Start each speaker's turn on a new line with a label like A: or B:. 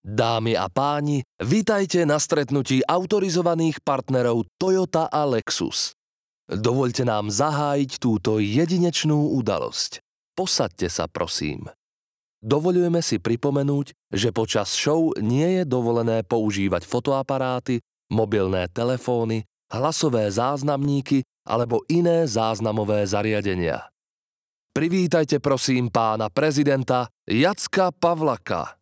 A: Dámy a páni, vitajte na stretnutí autorizovaných partnerov Toyota a Lexus. Dovoľte nám zahájiť túto jedinečnú udalosť. Posaďte sa, prosím. Dovoľujeme si pripomenúť, že počas show nie je dovolené používať fotoaparáty, mobilné telefóny, hlasové záznamníky alebo iné záznamové zariadenia. Privítajte prosím pána prezidenta Jacka Pavlaka.